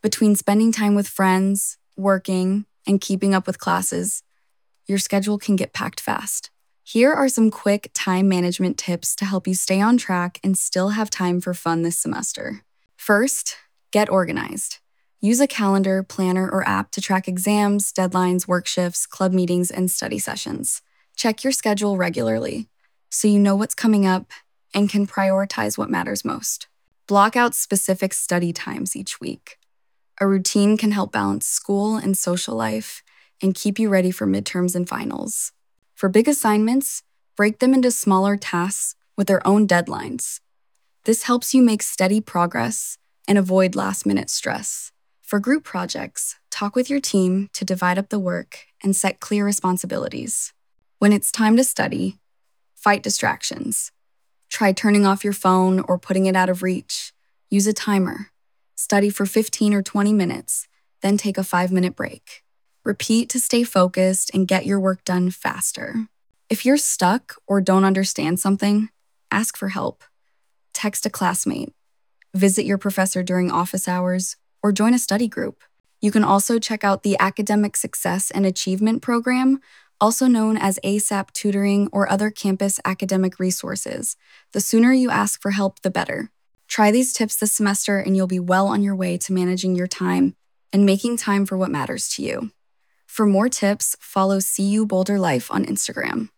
Between spending time with friends, working, and keeping up with classes, your schedule can get packed fast. Here are some quick time management tips to help you stay on track and still have time for fun this semester. First, get organized. Use a calendar, planner, or app to track exams, deadlines, work shifts, club meetings, and study sessions. Check your schedule regularly so you know what's coming up and can prioritize what matters most. Block out specific study times each week. A routine can help balance school and social life and keep you ready for midterms and finals. For big assignments, break them into smaller tasks with their own deadlines. This helps you make steady progress and avoid last-minute stress. For group projects, talk with your team to divide up the work and set clear responsibilities. When it's time to study, fight distractions. Try turning off your phone or putting it out of reach. Use a timer. Study for 15 or 20 minutes, then take a 5-minute break. Repeat to stay focused and get your work done faster. If you're stuck or don't understand something, ask for help. Text a classmate. Visit your professor during office hours, or join a study group. You can also check out the Academic Success and Achievement Program, also known as ASAP tutoring or other campus academic resources. The sooner you ask for help, the better. Try these tips this semester and you'll be well on your way to managing your time and making time for what matters to you. For more tips, follow CU Boulder Life on Instagram.